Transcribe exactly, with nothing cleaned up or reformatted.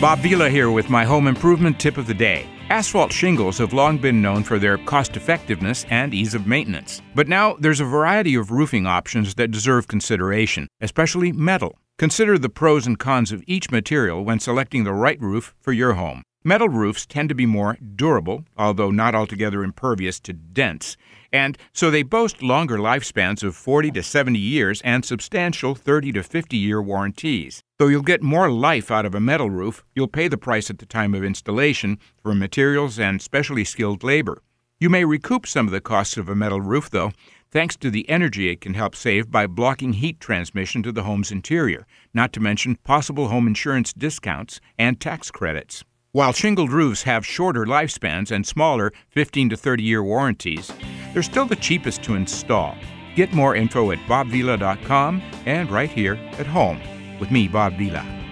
Bob Vila here with my home improvement tip of the day. Asphalt shingles have long been known for their cost-effectiveness and ease of maintenance. But now there's a variety of roofing options that deserve consideration, especially metal. Consider the pros and cons of each material when selecting the right roof for your home. Metal roofs tend to be more durable, although not altogether impervious to dents, and so they boast longer lifespans of forty to seventy years and substantial thirty to fifty year warranties. Though you'll get more life out of a metal roof, you'll pay the price at the time of installation for materials and specially skilled labor. You may recoup some of the costs of a metal roof, though, thanks to the energy it can help save by blocking heat transmission to the home's interior, not to mention possible home insurance discounts and tax credits. While shingled roofs have shorter lifespans and smaller fifteen to thirty year warranties, they're still the cheapest to install. Get more info at bob vila dot com and right here at home with me, Bob Vila.